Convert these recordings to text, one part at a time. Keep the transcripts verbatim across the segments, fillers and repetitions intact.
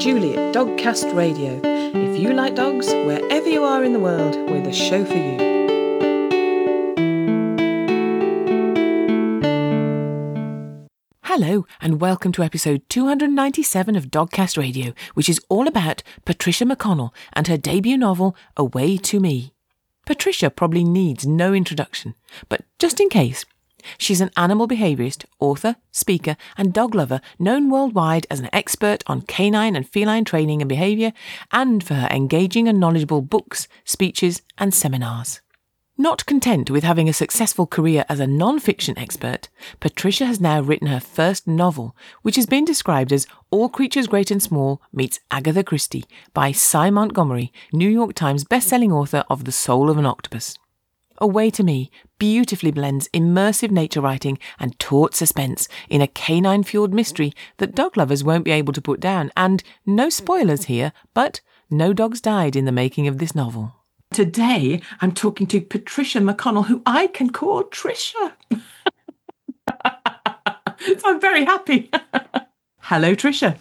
Julie at Dogcast Radio. If you like dogs, wherever you are in the world, we're the show for you. Hello and welcome to episode two hundred ninety-seven of Dogcast Radio, which is all about Patricia McConnell and her debut novel, Away to Me. Patricia probably needs no introduction, but just in case, she's an animal behaviourist, author, speaker and dog lover known worldwide as an expert on canine and feline training and behaviour, and for her engaging and knowledgeable books, speeches and seminars. Not content with having a successful career as a non-fiction expert, Patricia has now written her first novel, which has been described as All Creatures Great and Small meets Agatha Christie by Cy Montgomery, New York Times best-selling author of The Soul of an Octopus. Away to Me beautifully blends immersive nature writing and taut suspense in a canine-fueled mystery that dog lovers won't be able to put down, and no spoilers here, but no dogs died in the making of this novel. Today, I'm talking to Patricia McConnell, who I can call Trisha. So I'm very happy. Hello, Trisha.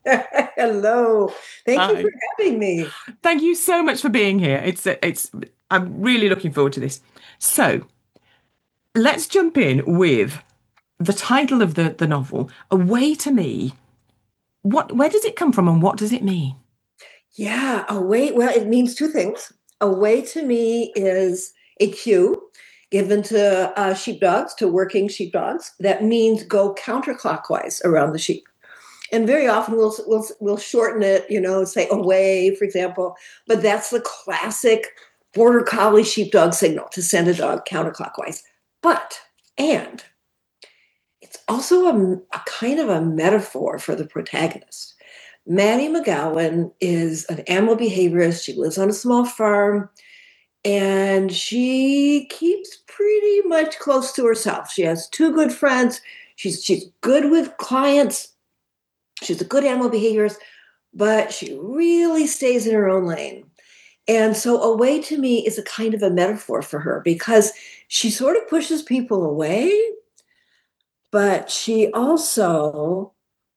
Hello. Thank Hi. you for having me. Thank you so much for being here. It's it's. I'm really looking forward to this. So, let's jump in with the title of the, the novel, Away to Me. What? Where does it come from and what does it mean? Yeah, away. Well, it means two things. Away to Me is a cue given to uh, sheepdogs, to working sheepdogs. That means go counterclockwise around the sheep. And very often we'll, we'll, we'll shorten it, you know, say away, for example. But that's the classic border collie sheepdog signal to send a dog counterclockwise. But, and it's also a, a kind of a metaphor for the protagonist. Maddie McGowan is an animal behaviorist. She lives on a small farm, and she keeps pretty much close to herself. She has two good friends. She's she's good with clients. She's a good animal behaviorist, but she really stays in her own lane. And so Away to Me is a kind of a metaphor for her because she sort of pushes people away, but she also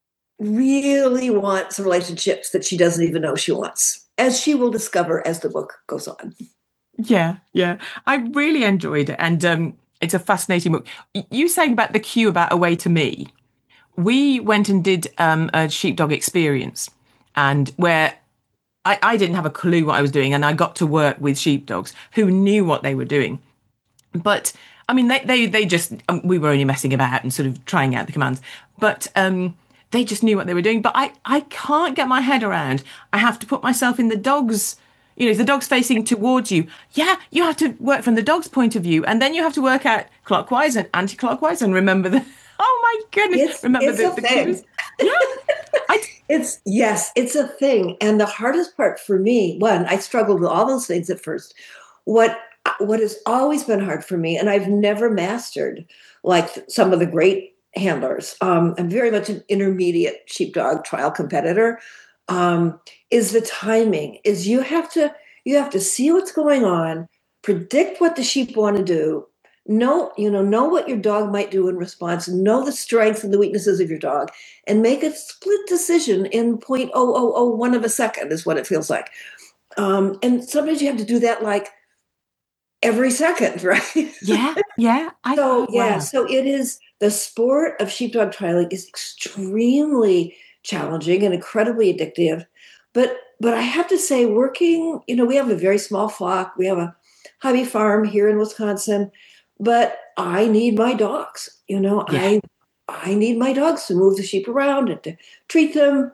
really wants relationships that she doesn't even know she wants, as she will discover as the book goes on. Yeah, yeah. I really enjoyed it. And um, it's a fascinating book. You saying about the cue about Away to Me, we went and did um, a sheepdog experience, and where I, I didn't have a clue what I was doing, and I got to work with sheepdogs who knew what they were doing. But, I mean, they, they, they just, um, we were only messing about and sort of trying out the commands. But um, they just knew what they were doing. But I, I can't get my head around. I have to put myself in the dog's, you know, if the dog's facing towards you, yeah, you have to work from the dog's point of view. And then you have to work out clockwise and anti-clockwise and remember the, oh my goodness, It's, remember it's the, a the thing. cues. Yeah. I, It's, yes, it's a thing. And the hardest part for me, one, I struggled with all those things at first. What, what has always been hard for me, and I've never mastered like some of the great handlers, um, I'm very much an intermediate sheepdog trial competitor, um, is the timing, is you have to, you have to see what's going on, predict what the sheep want to do, know, you know, know what your dog might do in response, know the strengths and the weaknesses of your dog, and make a split decision in zero point zero zero zero one of a second is what it feels like. Um, and sometimes you have to do that like every second, right? yeah, yeah. I, so, yeah, wow. so it is, the sport of sheepdog trialing is extremely challenging and incredibly addictive. But, but I have to say, working, you know, we have a very small flock. We have a hobby farm here in Wisconsin. But I need my dogs, you know, Yeah. I I need my dogs to move the sheep around and to treat them,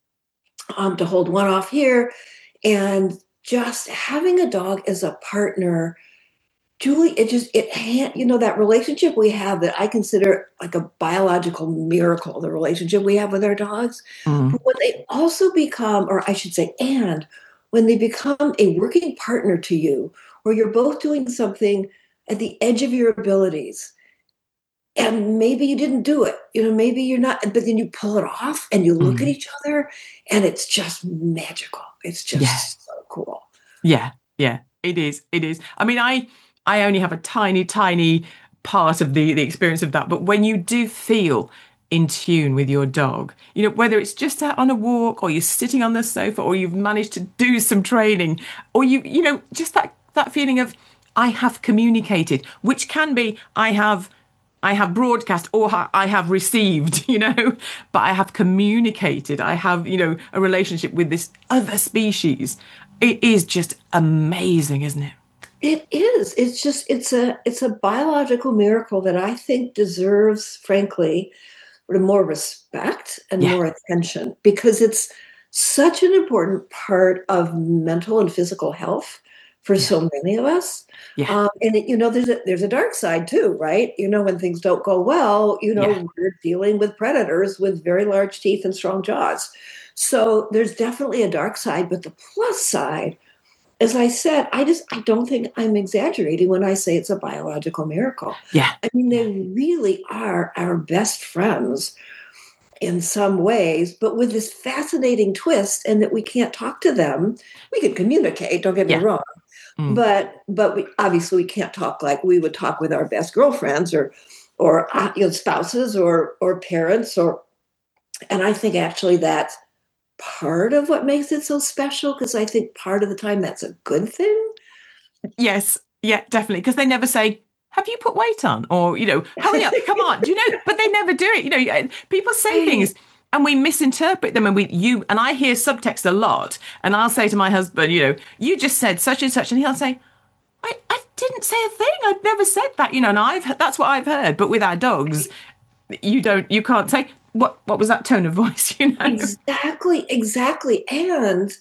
um, to hold one off here. And just having a dog as a partner, Julie, it just, it, you know, that relationship we have that I consider like a biological miracle, the relationship we have with our dogs. Mm. But when they also become, or I should say, and when they become a working partner to you, where you're both doing something at the edge of your abilities, and maybe you didn't do it, you know, maybe you're not, but then you pull it off and you look Mm. at each other and it's just magical. It's just Yeah. so cool. Yeah, yeah, it is. It is. I mean, I I only have a tiny, tiny part of the, the experience of that. But when you do feel in tune with your dog. You know, whether it's just out on a walk or you're sitting on the sofa or you've managed to do some training or you, you know, just that, that feeling of I have communicated, which can be I have I have broadcast or I have received, you know, but I have communicated. I have, you know, a relationship with this other species. It is just amazing, isn't it? It is. It's just, it's a, it's a biological miracle that I think deserves, frankly, more respect and Yeah. more attention because it's such an important part of mental and physical health for Yeah. so many of us. Yeah. Um, and it, you know, there's a there's a dark side too, right? You know, when things don't go well, you know, Yeah. we're dealing with predators with very large teeth and strong jaws. So there's definitely a dark side, but the plus side, as I said, I just I don't think I'm exaggerating when I say it's a biological miracle. Yeah. I mean, they really are our best friends in some ways, but with this fascinating twist, and that we can't talk to them. We can communicate, don't get me Yeah. wrong. Mm. But but we obviously we can't talk like we would talk with our best girlfriends or or uh, you know, spouses or or parents or and I think actually that's part of what makes it so special because I think part of the time that's a good thing. Yes. Yeah, definitely. Because they never say, have you put weight on? Or, you know, hurry up, come on. Do you know? But they never do it. You know, people say things and we misinterpret them and we, you, and I hear subtext a lot. And I'll say to my husband, you know, you just said such and such. And he'll say, I, I didn't say a thing. I've never said that, you know, and I've, that's what I've heard. But with our dogs, you don't, you can't say, what, what was that tone of voice, you know? Exactly, exactly. And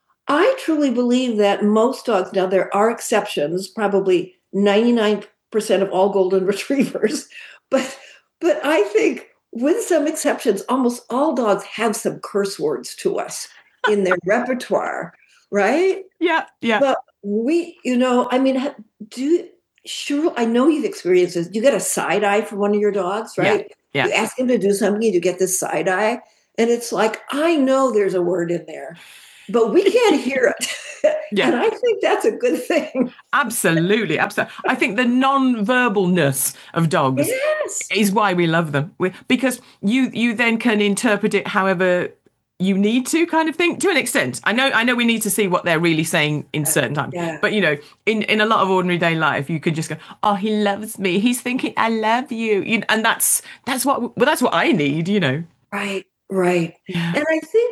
I truly believe that most dogs, now there are exceptions, probably ninety-nine percent of all golden retrievers, but but I think with some exceptions, almost all dogs have some curse words to us in their repertoire, right? Yeah, yeah. But we, you know, I mean, do sure, I know you've experienced this. You get a side eye from one of your dogs, right? Yeah, yeah. You ask him to do something, and you get this side eye, and it's like, I know there's a word in there, but we can't hear it. Yeah. And I think that's a good thing. Absolutely, absolutely. I think the non-verbalness of dogs Yes. is why we love them. We, because you you then can interpret it however you need to, kind of thing, to an extent. I know I know we need to see what they're really saying in certain times. Yeah. But, you know, in, in a lot of ordinary day life, you could just go, oh, he loves me. He's thinking, I love you. you know, and that's that's what well, that's what I need, you know. Right, right. Yeah. And I think,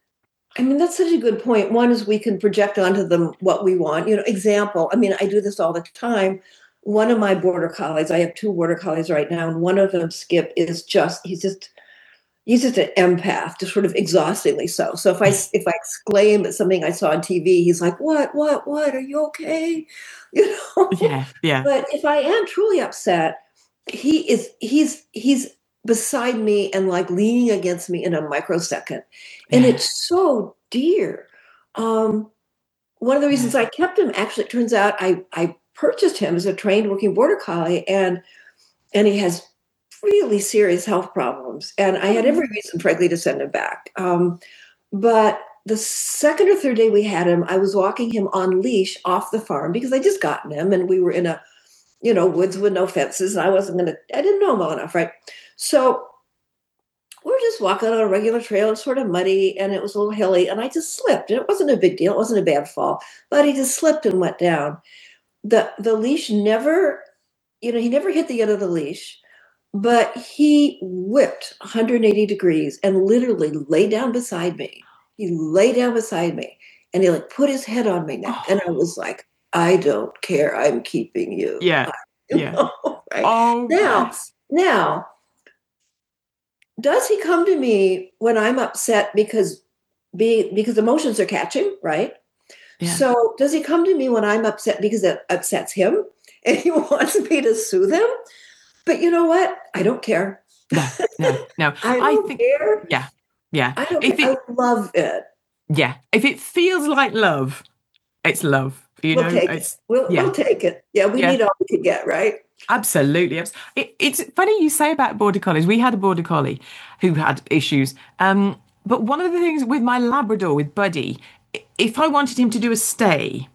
I mean, that's such a good point. One is we can project onto them what we want. You know, example, I mean, I do this all the time. One of my border collies, I have two border collies right now, and one of them, Skip, is just, he's just, he's just an empath, just sort of exhaustingly so. So if I, if I exclaim at something I saw on T V, he's like, what, what, what, are you okay? You know? Yeah, yeah. But if I am truly upset, he is, he's, he's, beside me and like leaning against me in a microsecond. And Yeah. it's so dear. Um, one of the reasons I kept him, actually, it turns out I, I purchased him as a trained working border collie, and and he has really serious health problems. And I had every reason, frankly, to send him back. Um, but the second or third day we had him, I was walking him on leash off the farm because I just gotten him and we were in a, you know, woods with no fences. And I wasn't going to, I didn't know him well enough, right? So we're just walking on a regular trail. It's sort of muddy and it was a little hilly. And I just slipped. And it wasn't a big deal. It wasn't a bad fall. But he just slipped and went down. The the leash never, you know, he never hit the end of the leash, but he whipped one hundred eighty degrees and literally lay down beside me. He lay down beside me and he like put his head on me now. And I was like, I don't care. I'm keeping you. Yeah. You Yeah. know, right? Oh, Now, yes. now, does he come to me when I'm upset because be because emotions are catching, right? Yeah. So does he come to me when I'm upset because it upsets him and he wants me to soothe him? But you know what? I don't care. No, no, no. I don't think, care. yeah, yeah. I don't If care. it, I love it. yeah, if it feels like love, it's love. You We'll know, take it's it. We'll, yeah, we'll take it. Yeah, we yeah. need all we can get, right? Absolutely. It, it's funny you say about border collies. We had a border collie who had issues. Um, but one of the things with my Labrador, with Buddy, if I wanted him to do a stay,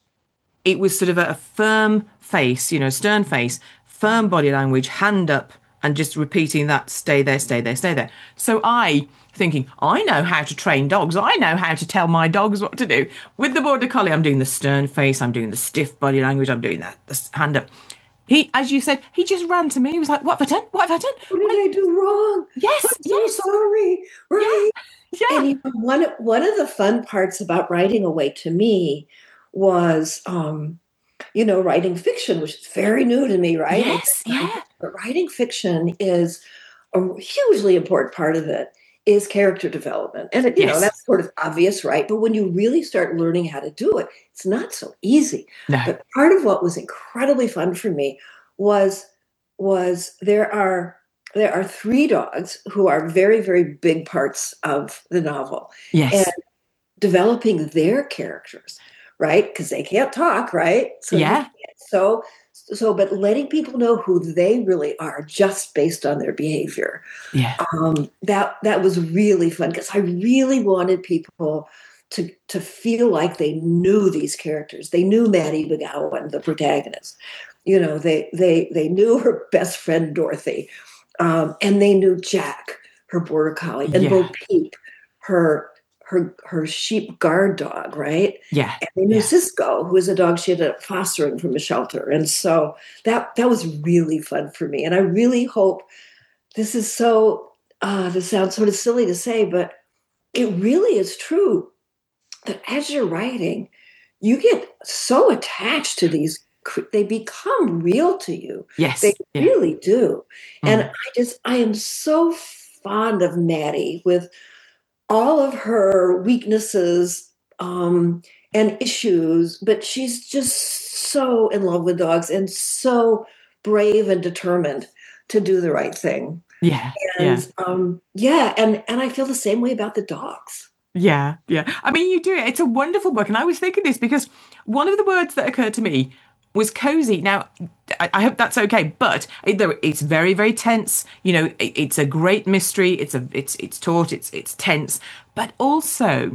it was sort of a, a firm face, you know, stern face, firm body language, hand up, and just repeating that, stay there, stay there, stay there. So I, thinking, I know how to train dogs. I know how to tell my dogs what to do. With the Border Collie, I'm doing the stern face, I'm doing the stiff body language, I'm doing that, the hand up. He, as you said, he just ran to me. He was like, what have I done? What have I done? What did I do wrong? Yes, I'm so yes. sorry. Right. Yeah. Yeah. And you know, one, one of the fun parts about writing Away to Me was, um, you know, writing fiction, which is very new to me, right? Yes, yeah. But writing fiction is a hugely important part of it is character development. And, you Yes. know, that's sort of obvious, right? But when you really start learning how to do it, it's not so easy. No. But part of what was incredibly fun for me was, was there are there are three dogs who are very, very big parts of the novel. Yes. And developing their characters, right? Because they can't talk, right? So yeah. So, so, but letting people know who they really are just based on their behavior. Yeah. Um, that that was really fun because I really wanted people to to feel like they knew these characters. They knew Maddie McGowan, the protagonist. You know, they they they knew her best friend Dorothy, um, and they knew Jack, her border collie, and Yeah. Bo Peep, her her her sheep guard dog, right? Yeah. And they knew yeah. Cisco, who was a dog she ended up fostering from a shelter. And so that that was really fun for me. And I really hope this is so, uh, this sounds sort of silly to say, but it really is true that as you're writing, you get so attached to these, they become real to you. Yes. They yeah. really do. Mm. And I just, I am so fond of Maddie with all of her weaknesses um, and issues, but she's just so in love with dogs and so brave and determined to do the right thing. Yeah. And yeah. um, yeah, and and I feel the same way about the dogs. Yeah, yeah. I mean, you do it. It's a wonderful book. And I was thinking this because one of the words that occurred to me was cozy. Now, I, I hope that's okay, but it, it's very, very tense. You know, it, it's a great mystery. It's a, it's, it's taut. It's, it's tense, but also,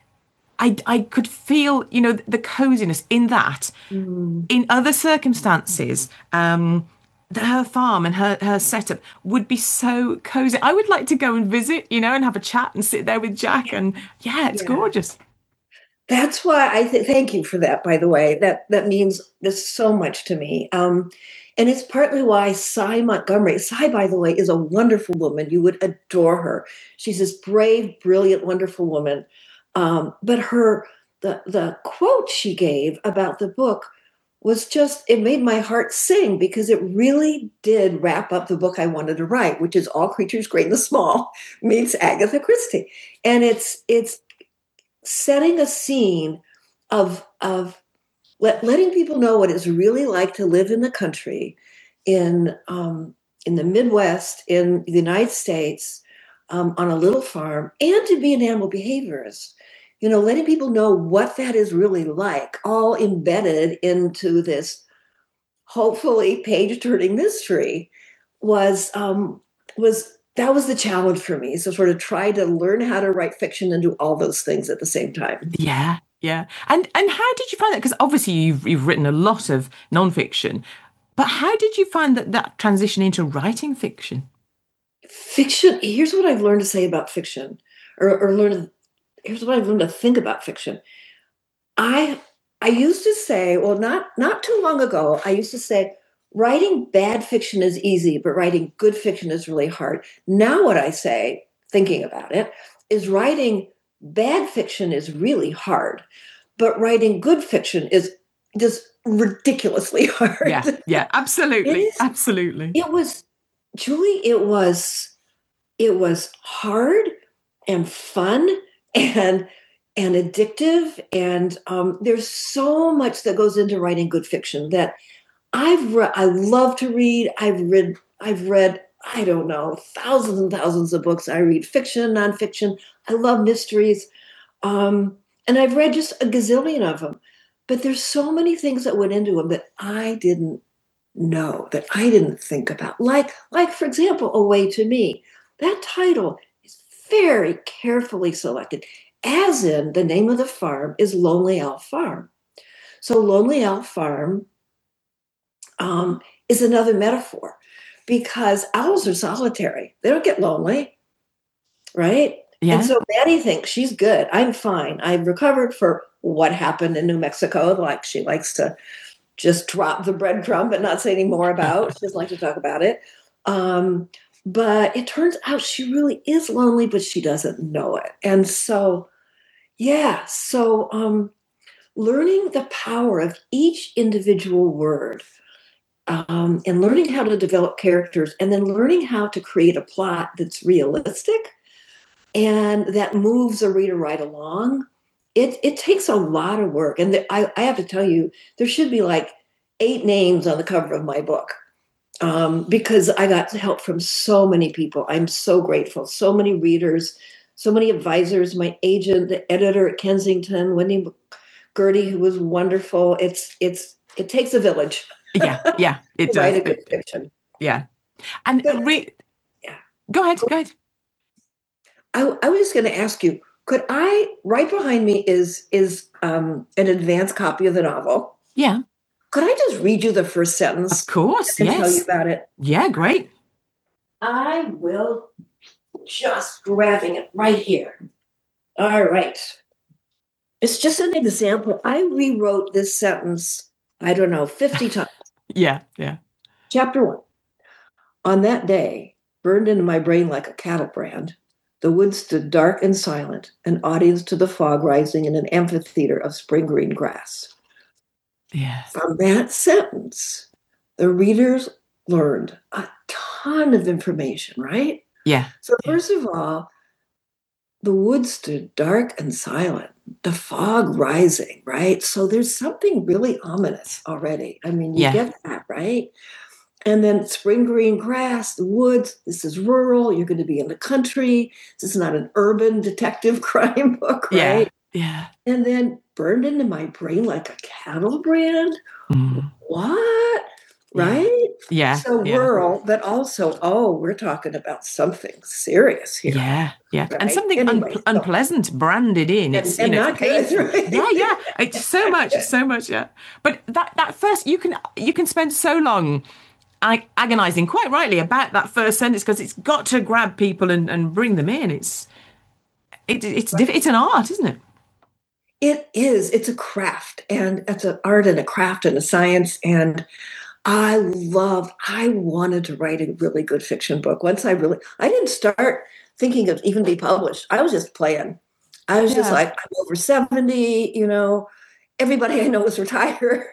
I, I could feel, you know, the coziness in that. Mm. In other circumstances, um, her farm and her, her setup would be so cozy. I would like to go and visit, you know, and have a chat and sit there with Jack. And yeah, it's yeah. gorgeous. That's why I th- thank you for that, by the way. That that means this so much to me. Um, and it's partly why Sy Montgomery, Sy, by the way, is a wonderful woman. You would adore her. She's this brave, brilliant, wonderful woman. Um, but her the the quote she gave about the book was just, it made my heart sing because it really did wrap up the book I wanted to write, which is All Creatures Great and Small meets Agatha Christie. And it's it's setting a scene of, of let, letting people know what it's really like to live in the country, in, um, in the Midwest, in the United States, um, on a little farm, and to be an animal behaviorist. You know, letting people know what that is really like, all embedded into this hopefully page-turning mystery, was um, was that was the challenge for me. So sort of try to learn how to write fiction and do all those things at the same time. Yeah, yeah. And and how did you find that? Because obviously you've you've written a lot of nonfiction, but how did you find that that transition into writing fiction? Fiction. Here's what I've learned to say about fiction, or, or learned. Here's what I've learned to think about fiction. I I used to say, well, not not too long ago, I used to say, writing bad fiction is easy, but writing good fiction is really hard. Now what I say, thinking about it, is writing bad fiction is really hard, but writing good fiction is just ridiculously hard. Yeah, yeah, absolutely, is, absolutely. It was, Julie, it was, it was hard and fun and and addictive, and um, there's so much that goes into writing good fiction that I've re- I love to read. I've read I've read I don't know thousands and thousands of books. I read fiction, nonfiction. I love mysteries, um, and I've read just a gazillion of them. But there's so many things that went into them that I didn't know, that I didn't think about. Like like for example, Away to Me. That title is very carefully selected, as in the name of the farm is Lonely Owl Farm. So Lonely Owl Farm um, is another metaphor because owls are solitary. They don't get lonely, right? Yeah. And so Maddie thinks she's good. I'm fine. I've recovered for what happened in New Mexico. Like she likes to just drop the breadcrumb but not say any more about. She doesn't like to talk about it. Um, but it turns out she really is lonely, but she doesn't know it. And so, yeah, so um, learning the power of each individual word, um, and learning how to develop characters, and then learning how to create a plot that's realistic and that moves a reader right along. It, it takes a lot of work. And the, I, I have to tell you, there should be like eight names on the cover of my book, um, because I got help from so many people. I'm so grateful. So many readers, so many advisors, my agent, the editor at Kensington, Wendy Gertie, who was wonderful. It's it's it takes a village. Yeah, yeah, it to write does. a good It- fiction. yeah. And But- re- yeah. go ahead, go ahead. I, I was just going to ask you, could I, right behind me is is um, an advanced copy of the novel. Yeah, Could I just read you the first sentence of course, and tell you yes. about it? Yeah, great. I will just grabbing it right here. All right. It's just an example. I rewrote this sentence, I don't know, fifty times. Yeah, yeah. Chapter one. On that day, burned into my brain like a cattle brand, the woods stood dark and silent, an audience to the fog rising in an amphitheater of spring green grass. Yeah. From that sentence, the readers learned a ton of information, right? Yeah. So yeah. first of all, the woods stood dark and silent, the fog rising, right? So there's something really ominous already. I mean, you Yeah. get that, right? And then spring green grass, the woods, this is rural, you're going to be in the country. This is not an urban detective crime book, right? Yeah. Yeah. And then burned into my brain like a cattle brand. Mm. What? Right? Yeah. So yeah. rural, but also, oh, we're talking about something serious here. Yeah, yeah, Right? and something Anyway, un- so- unpleasant branded in. And- It's and you know, not it's good, painful. right? Yeah, yeah. It's so much, so much. Yeah, but that that first, you can you can spend so long ag- agonizing, quite rightly, about that first sentence because it's got to grab people and, and bring them in. It's it, it's diff- it's an art, isn't it? It is. It's a craft, and it's an art and a craft and a science. And I love, I wanted to write a really good fiction book. Once I really, I didn't start thinking of even be published. I was just playing. I was just Yeah. like, I'm over seventy, you know, everybody I know is retired.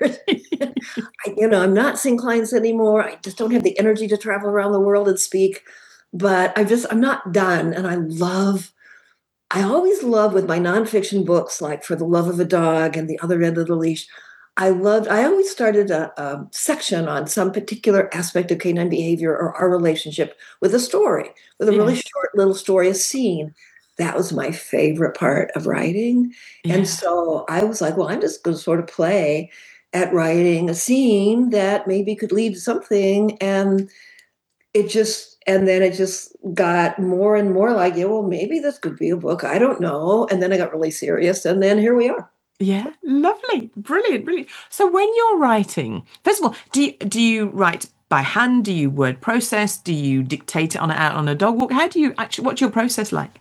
I, you know, I'm not seeing clients anymore. I just don't have the energy to travel around the world and speak. But I just, I'm not done. And I love, I always love with my nonfiction books, like For the Love of a Dog and The Other End of the Leash, I loved, I always started a, a section on some particular aspect of canine behavior or our relationship with a story, with a Yeah. really short little story, a scene. That was my favorite part of writing. Yeah. And so I was like, well, I'm just going to sort of play at writing a scene that maybe could lead to something. And it just, and then it just got more and more like, yeah, well, maybe this could be a book. I don't know. And then I got really serious. And then here we are. Yeah, lovely, brilliant, brilliant. So when you're writing, first of all, do you, do you write by hand? Do you word process? Do you dictate it on out on a dog walk? How do you actually? What's your process like?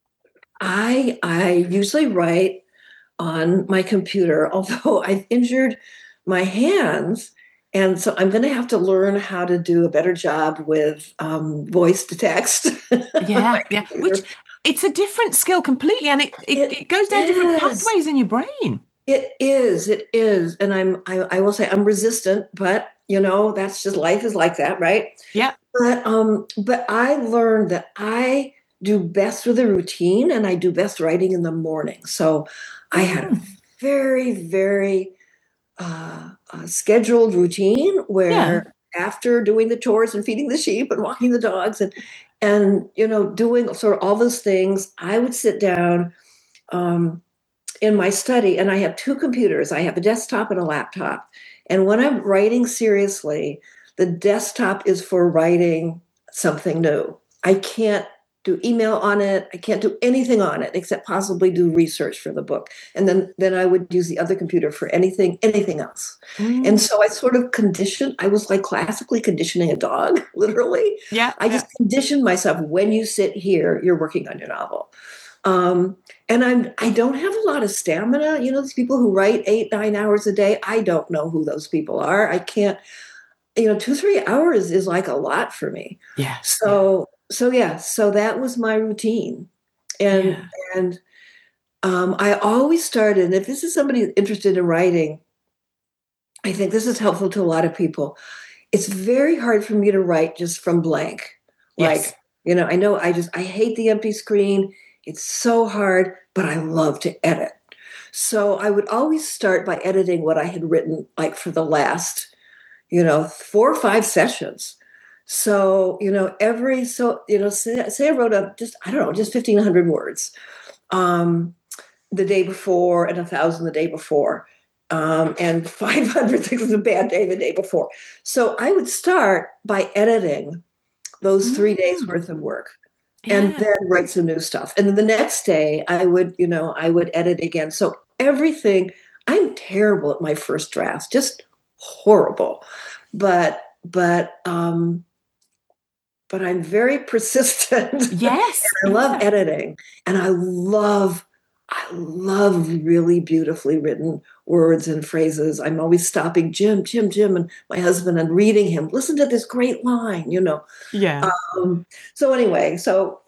I I usually write on my computer, although I've injured my hands. And so I'm going to have to learn how to do a better job with um, voice to text. Yeah, yeah. Which it's a different skill completely, and it it, It it goes down different is. pathways in your brain. It is, it is. And I'm, I, I will say I'm resistant, but you know, that's just, life is like that, right? Yeah, But, um, but I learned that I do best with a routine and I do best writing in the morning. So I had a very, very uh, uh, scheduled routine where after doing the chores and feeding the sheep and walking the dogs and, and, you know, doing sort of all those things, I would sit down, um, in my study, and I have two computers. I have a desktop and a laptop. And when I'm writing seriously, the desktop is for writing something new. I can't do email on it. I can't do anything on it except possibly do research for the book. And then, then I would use the other computer for anything, anything else. Mm. And so I sort of conditioned, I was like classically conditioning a dog, literally. Yeah. I just yeah. conditioned myself. When you sit here, you're working on your novel. Um, and I'm, I don't have a lot of stamina. You know, these people who write eight, nine hours a day, I don't know who those people are. I can't, you know, two, three hours is like a lot for me. Yeah. So, yeah. so yeah, so that was my routine. And, yeah. and, um, I always started, and if this is somebody interested in writing, I think this is helpful to a lot of people. It's very hard for me to write just from blank. Yes. Like, you know, I know I just, I hate the empty screen. It's so hard, but I love to edit. So I would always start by editing what I had written, like for the last, you know, four or five sessions. So, you know, every, so, you know, say, say I wrote up just, I don't know, just fifteen hundred words um, the day before and a thousand the day before. Um, and five hundred things was a bad day the day before. So I would start by editing those three mm. days worth of work. Yeah. And then write some new stuff. And then the next day I would, you know, I would edit again. So everything, I'm terrible at my first drafts, just horrible. But, but, um, but I'm very persistent. Yes. And I love yeah. editing. And I love, I love really beautifully written words and phrases. I'm always stopping Jim, Jim, Jim, and my husband and reading him. Listen to this great line, you know. Yeah. Um, so anyway, so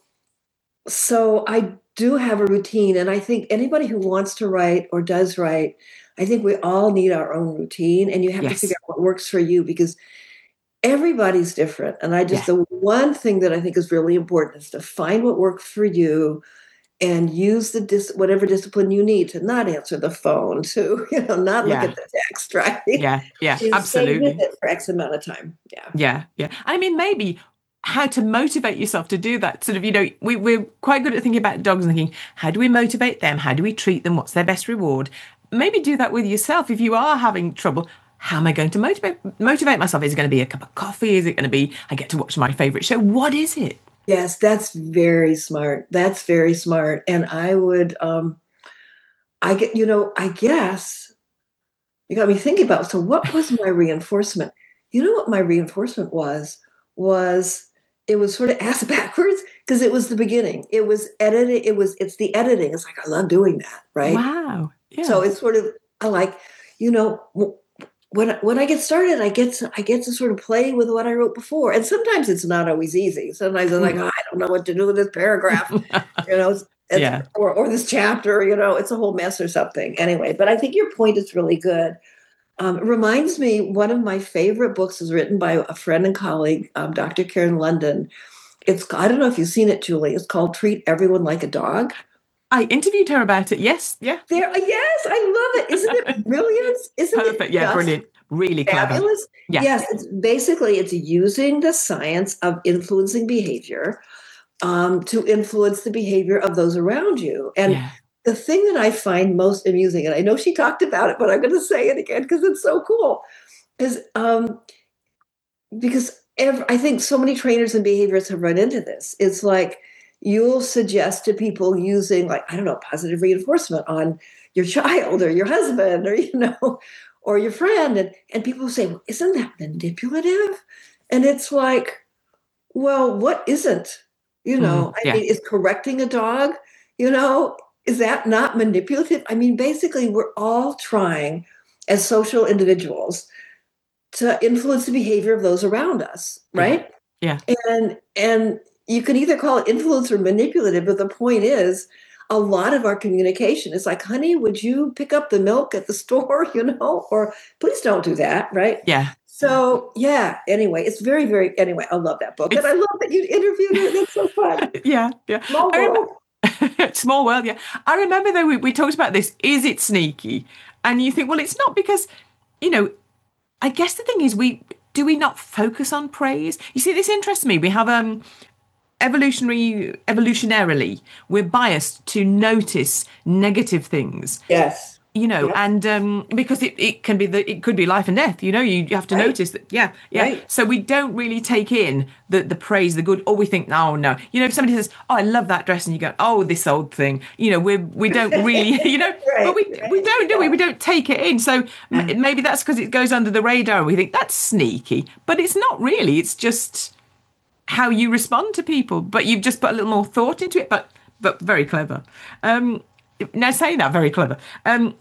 so I do have a routine, and I think anybody who wants to write or does write, I think we all need our own routine, and you have yes. to figure out what works for you because everybody's different. And I just yeah. the one thing that I think is really important is to find what works for you. And use the dis- whatever discipline you need to not answer the phone, to you know, not yeah. look at the text, right? Yeah, yeah, to absolutely. Stay with it for X amount of time. Yeah, yeah, yeah. I mean, maybe how to motivate yourself to do that. Sort of, you know, we we're quite good at thinking about dogs and thinking, how do we motivate them? How do we treat them? What's their best reward? Maybe do that with yourself. If you are having trouble, how am I going to motivate motivate myself? Is it going to be a cup of coffee? Is it going to be I get to watch my favorite show? What is it? Yes, that's very smart. That's very smart. And I would, um, I get, you know, I guess you got me thinking about, so what was my reinforcement? You know what my reinforcement was, was it was sort of ass backwards because it was the beginning. It was editing. It was, it's the editing. It's like, I love doing that. Right. Wow. Yeah. So it's sort of, I like, you know, When when I get started, I get to I get to sort of play with what I wrote before, and sometimes it's not always easy. Sometimes I'm like, oh, I don't know what to do with this paragraph, you know, it's, yeah. or or this chapter, you know, it's a whole mess or something. Anyway, but I think your point is really good. Um, it reminds me, one of my favorite books is written by a friend and colleague, um, Doctor Karen London. It's I don't know if you've seen it, Julie. It's called "Treat Everyone Like a Dog." I interviewed her about it. Yes, yeah. There, yes, I love it. Isn't it brilliant? Isn't Perfect. it Yeah, brilliant. Really clever. Fabulous. Yeah. Yes, it's basically it's using the science of influencing behavior um, to influence the behavior of those around you. And yeah. the thing that I find most amusing, and I know she talked about it, but I'm going to say it again because it's so cool, is um, because every, I think so many trainers and behaviorists have run into this. It's like you'll suggest to people using, like, I don't know, positive reinforcement on your child or your husband or, you know, or your friend. And, and people say, well, isn't that manipulative? And it's like, well, what isn't? You know, mm, yeah. I mean, is correcting a dog, you know, is that not manipulative? I mean, basically, we're all trying as social individuals to influence the behavior of those around us, right? Yeah. yeah. And and you can either call it influence or manipulative, but the point is, a lot of our communication is like, honey, would you pick up the milk at the store, you know, or please don't do that, right? Yeah. So, yeah, anyway, it's very, very, anyway, I love that book. It's, and I love that you interviewed her. That's so fun. Yeah, yeah. Small world. Remember, small world, yeah. I remember, though, we, we talked about this, is it sneaky? And you think, well, it's not because, you know, I guess the thing is, we do we not focus on praise? You see, this interests me. We have um. Evolutionary, evolutionarily, we're biased to notice negative things. Yes. you know, Yep. and um, because it, it can be the it could be life and death, you know, you, you have to Right. notice that, yeah, yeah. Right. So we don't really take in the the praise, the good, or we think, oh no, you know, if somebody says, oh, I love that dress, and you go, oh, this old thing, you know, we we don't really, you know, but Right. we we Right. don't do we Yeah. we don't take it in. So Yeah. m- maybe that's because it goes under the radar, and we think that's sneaky, but it's not really. It's just how you respond to people, but you've just put a little more thought into it. But but very clever. Um, now saying that, very clever. Um,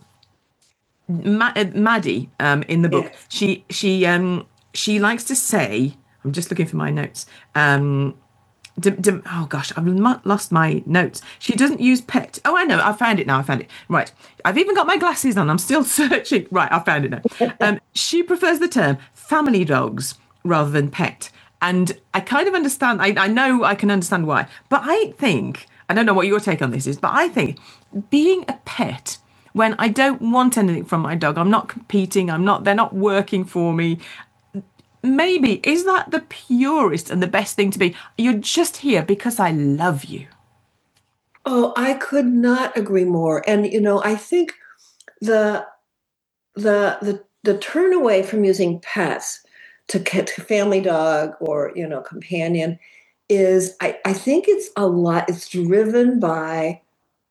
Ma- uh, Maddie, um, in the book, Yes. she she um she likes to say. I'm just looking for my notes. Um, d- d- oh gosh, I've mu- lost my notes. She doesn't use pet. Oh, I know. I found it now. I found it. Right. I've even got my glasses on. I'm still searching. Right. I found it now. Um, she prefers the term family dogs rather than pet, and I kind of understand. I, I know I can understand why, but I think I don't know what your take on this is, but I think being a pet when I don't want anything from my dog, I'm not competing, I'm not, they're not working for me. Maybe is that the purest and the best thing to be? You're just here because I love you. Oh, I could not agree more. And you know, I think the the the the turn away from using pets to, to family dog or you know companion is I, I think it's a lot it's driven by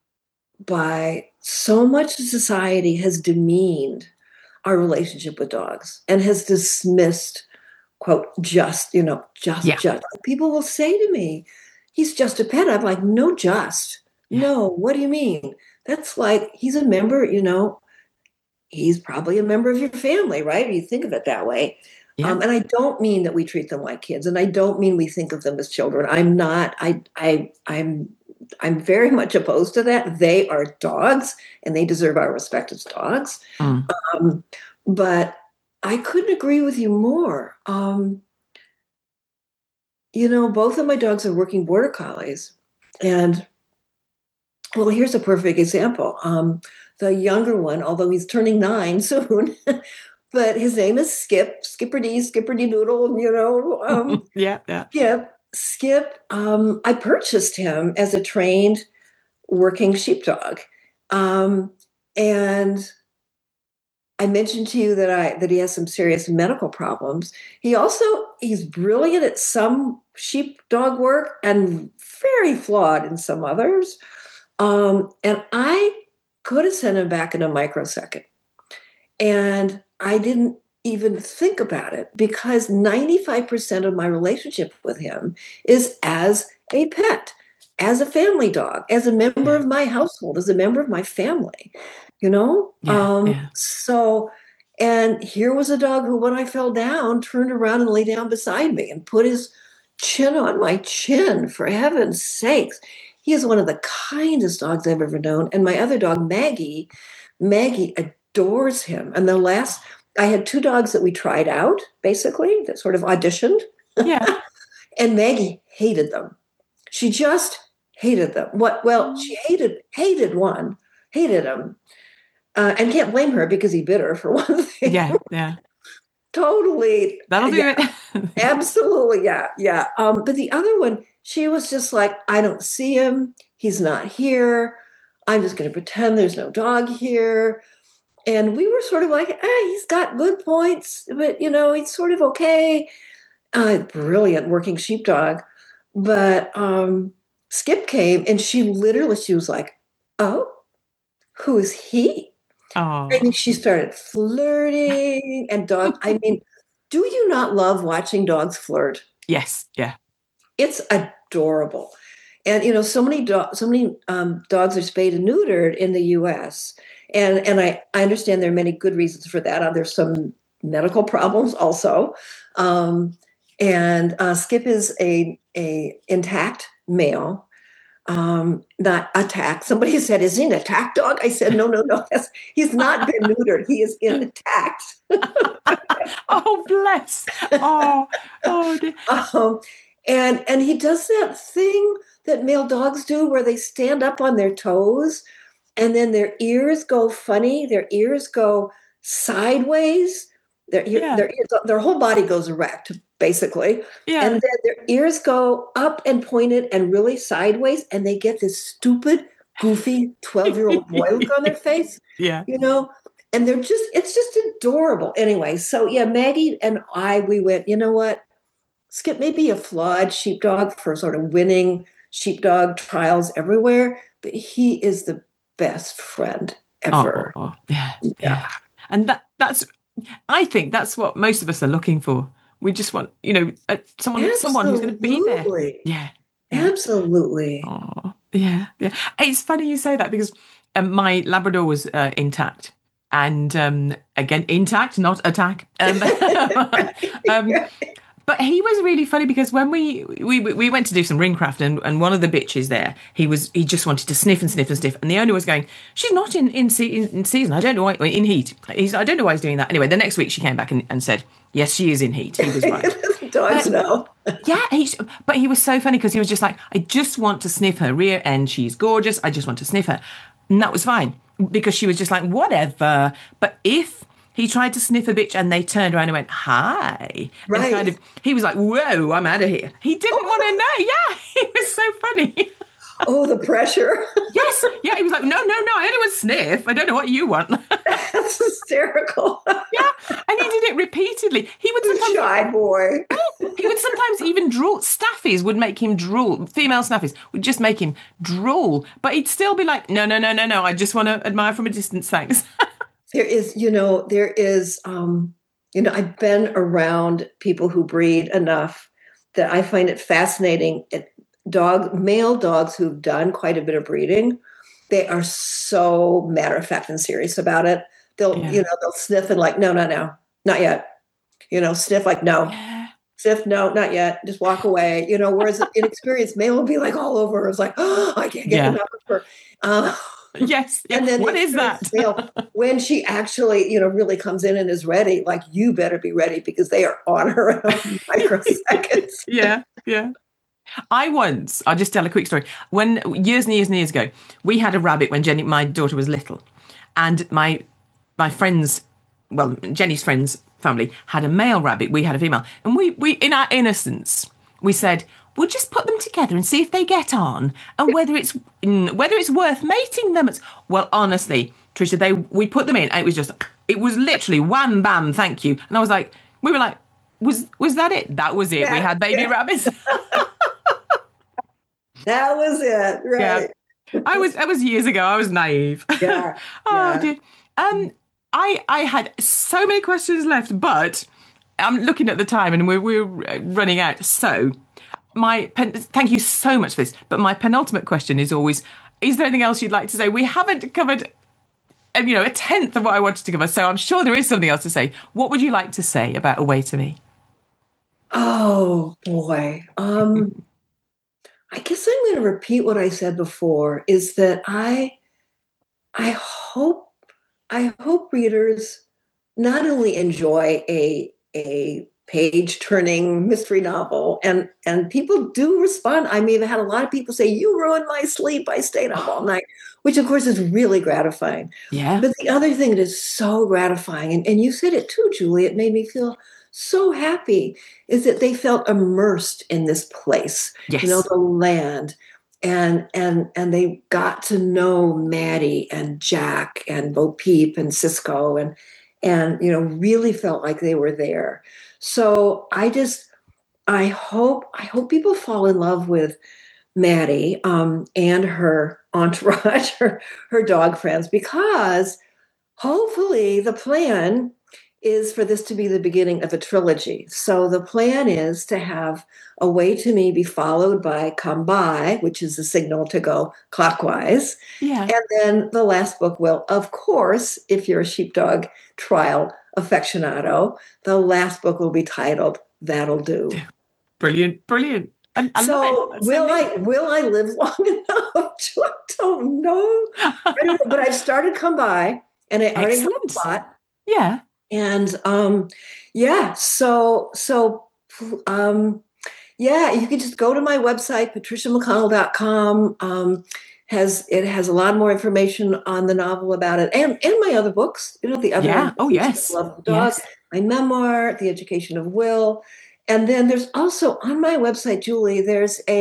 by so much society has demeaned our relationship with dogs and has dismissed quote just you know just Yeah, just people will say to me he's just a pet. I'm like no just yeah, no what do you mean that's like he's a member you know he's probably a member of your family, right? You think of it that way. yeah, Um, and I don't mean that we treat them like kids, and I don't mean we think of them as children. I'm not. I, I, I'm, I'm very much opposed to that. They are dogs, and they deserve our respect as dogs. mm, Um, but I couldn't agree with you more. Um, you know, both of my dogs are working border collies, and well, here's a perfect example. Um, the younger one, although he's turning nine soon, but his name is Skip, Skipper D, Skipper D Noodle, you know. Um, yeah, yeah, Skip, Skip, um, I purchased him as a trained working sheepdog. Um, and I mentioned to you that I that he has some serious medical problems. He also he's brilliant at some sheepdog work and very flawed in some others. Um, and I could have sent him back in a microsecond. And I didn't even think about it because ninety-five percent of my relationship with him is as a pet, as a family dog, as a member yeah, of my household, as a member of my family, you know? yeah, Um, yeah. so, and here was a dog who, when I fell down, turned around and lay down beside me and put his chin on my chin, for heaven's sakes. He is one of the kindest dogs I've ever known. And my other dog, Maggie, Maggie adores him. And the last, I had two dogs that we tried out, basically, that sort of auditioned, Yeah. and Maggie hated them. She just hated them. What? Well, she hated hated one, hated him, uh, and can't blame her because he bit her for one thing. Yeah, yeah. Totally, That'll do yeah, it. absolutely, yeah, yeah. Um, but the other one, she was just like, I don't see him. He's not here. I'm just going to pretend there's no dog here. And we were sort of like, eh, he's got good points, but you know, he's sort of okay. Uh, brilliant working sheepdog. But um, Skip came and she literally, she was like, oh, who is he? I Oh, mean, she started flirting and dog. I mean, do you not love watching dogs flirt? yes, yeah, It's adorable. And you know, so many dogs, so many um, dogs are spayed and neutered in the U S. And and I, I understand there are many good reasons for that. Uh, there's some medical problems also. Um, and uh, Skip is a a intact male, um, not attacked. Somebody said, "Is he an attack dog?" I said, "No, no, no. That's, he's not been neutered. He is intact." oh, bless. Oh, oh, dear. Um, and and he does that thing that male dogs do where they stand up on their toes and then their ears go funny, their ears go sideways, their ear, Yeah, their ears, their whole body goes erect basically, and yeah. then their ears go up and pointed and really sideways, and they get this stupid goofy twelve-year-old boy look on their face. Yeah. You know, and they're just, it's just adorable. Anyway, so yeah, Maggie and I, we went, you know what? Skip may be a flawed sheepdog for sort of winning sheepdog trials everywhere, but he is the best friend ever. Oh, yeah, yeah. Yeah. And that that's, I think that's what most of us are looking for. We just want, you know, uh, someone, Absolutely. someone who's going to be there. Yeah. yeah. Absolutely. Oh, yeah. Yeah. It's funny you say that because um, my Labrador was uh, intact. And um, again, intact, not attack. Um, um, but he was really funny because when we we we went to do some ringcraft, and, and one of the bitches there, he was he just wanted to sniff and sniff and sniff, and the owner was going, "She's not in in, se- in season. I don't know why in heat. He's I don't know why he's doing that." Anyway, the next week she came back and, and said, "Yes, she is in heat." He was right. Dogs but, know. yeah, he's, but he was so funny because he was just like, "I just want to sniff her rear end. She's gorgeous. I just want to sniff her," and that was fine. Because she was just like, whatever. But if he tried to sniff a bitch and they turned around and went, hi, right. and kind of, he was like, whoa, I'm out of here. He didn't oh. want to know. Yeah, it was so funny. Oh, the pressure. Yes. Yeah, he was like, no, no, no, I only want to sniff. I don't know what you want. That's hysterical. Yeah, and he did it repeatedly. He would sometimes... Shy boy. He would sometimes even drool. Staffies would make him drool. Female staffies would just make him drool. But he'd still be like, no, no, no, no, no. I just want to admire from a distance, thanks. There is, you know, there is, um, you know, I've been around people who breed enough that I find it fascinating. It, dog, male dogs who've done quite a bit of breeding, they are so matter of fact and serious about it. They'll, yeah. you know, they'll sniff and like, no, no, no, not yet. You know, sniff like, no. Yeah. Sniff, no, not yet. Just walk away. You know, whereas an inexperienced male will be like all over. It's like, oh, I can't get yeah. enough of her. Uh, yes. And then what is that? Male, when she actually, you know, really comes in and is ready, like you better be ready because they are on her in microseconds. Yeah, yeah. I once, I'll just tell a quick story. When years and years and years ago, we had a rabbit when Jenny, my daughter, was little, and my my friends, well, Jenny's friends' family had a male rabbit. We had a female, and we we in our innocence we said, we'll just put them together and see if they get on, and whether it's whether it's worth mating them. It's, well, honestly, Tricia, they we put them in, and it was just it was literally wham bam, thank you, and I was like, we were like, was was that it? That was it. Yeah, we had baby yeah. rabbits. That was it, right? Yeah. I was. That was years ago. I was naive. Yeah. oh, yeah. dear. Um, I I had so many questions left, but I'm looking at the time and we're we're running out. So, my pen, thank you so much for this. But my penultimate question is always: is there anything else you'd like to say? We haven't covered, you know, a tenth of what I wanted to cover. So I'm sure there is something else to say. What would you like to say about Away to Me? Oh boy. Um. I guess I'm going to repeat what I said before, is that I I hope I hope readers not only enjoy a a page turning mystery novel, and and people do respond. I mean, I've had a lot of people say, "You ruined my sleep. I stayed up all night," which of course is really gratifying. Yeah. But the other thing that is so gratifying, and, and you said it too, Julie, it made me feel so happy, is that they felt immersed in this place, yes. you know, the land, and and and they got to know Maddie and Jack and Bo Peep and Cisco, and and you know, really felt like they were there. So I just, I hope, I hope people fall in love with Maddie um, and her entourage, her her dog friends, because hopefully the plan is for this to be the beginning of a trilogy. So the plan is to have Away to Me be followed by Come By, which is the signal to go clockwise. Yeah. And then the last book will, of course, if you're a sheepdog trial aficionado, the last book will be titled That'll Do. Brilliant, brilliant. I, I so will I will I live long enough? I don't know. I don't know, but I've started Come By, and I already have a plot. Yeah. And um, yeah, so so um, yeah, you can just go to my website, patricia mcconnell dot com. Um, has it has a lot more information on the novel about it, and and my other books. You know, the other yeah. Oh yes, Love the Dog, yes. My memoir, The Education of Will, and then there's also on my website, Julie. There's a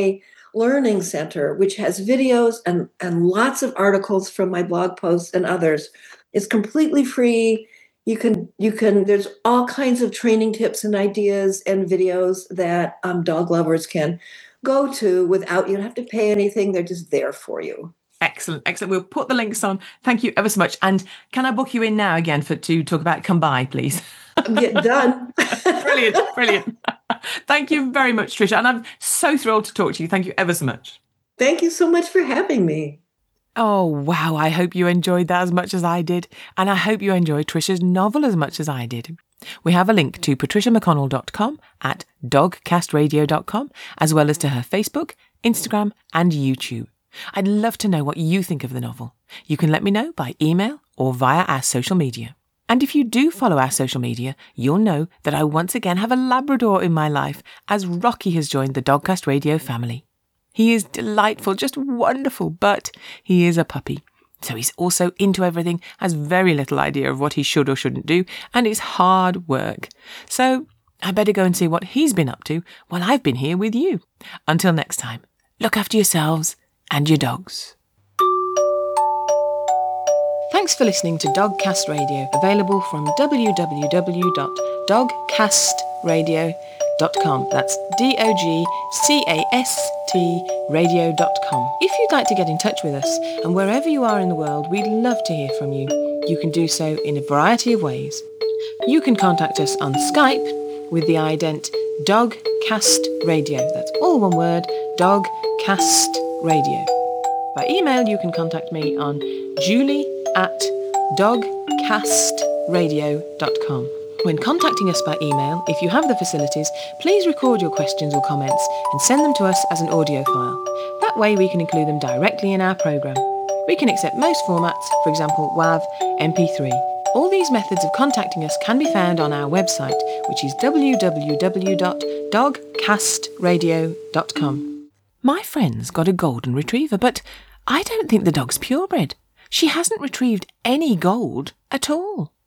Learning Center, which has videos and, and lots of articles from my blog posts and others. It's completely free. You can, you can, there's all kinds of training tips and ideas and videos that um, dog lovers can go to without, you don't have to pay anything. They're just there for you. Excellent, excellent. We'll put the links on. Thank you ever so much. And can I book you in now again for to talk about Come By, please? Get done. Brilliant, brilliant. Thank you very much, Tricia. And I'm so thrilled to talk to you. Thank you ever so much. Thank you so much for having me. Oh, wow. I hope you enjoyed that as much as I did. And I hope you enjoyed Tricia's novel as much as I did. We have a link to patricia mcconnell dot com at dog cast radio dot com, as well as to her Facebook, Instagram, and YouTube. I'd love to know what you think of the novel. You can let me know by email or via our social media. And if you do follow our social media, you'll know that I once again have a Labrador in my life, as Rocky has joined the Dogcast Radio family. He is delightful, just wonderful, but he is a puppy. So he's also into everything, has very little idea of what he should or shouldn't do, and it's hard work. So I better go and see what he's been up to while I've been here with you. Until next time, look after yourselves and your dogs. Thanks for listening to Dogcast Radio, available from w w w dot dog cast radio dot com. That's D O G C A S T radio dot com. If you'd like to get in touch with us, and wherever you are in the world, we'd love to hear from you. You can do so in a variety of ways. You can contact us on Skype with the ident Dogcast Radio. That's all one word, Dogcast Radio. By email, you can contact me on julie at dog cast radio dot com. When contacting us by email, if you have the facilities, please record your questions or comments and send them to us as an audio file. That way we can include them directly in our programme. We can accept most formats, for example WAV, M P three. All these methods of contacting us can be found on our website, which is w w w dot dog cast radio dot com. My friend's got a golden retriever, but I don't think the dog's purebred. She hasn't retrieved any gold at all.